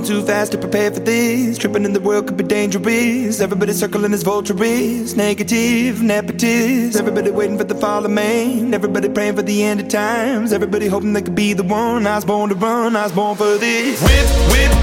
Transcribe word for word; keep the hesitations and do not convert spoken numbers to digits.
Falling too fast to prepare for this. Tripping in the world could be dangerous. Everybody circling as vultures. Negative, nepotist. Everybody waiting for the fall of man. Everybody praying for the end of times. Everybody hoping they could be the one. I was born to run, I was born for this. Whip, whip,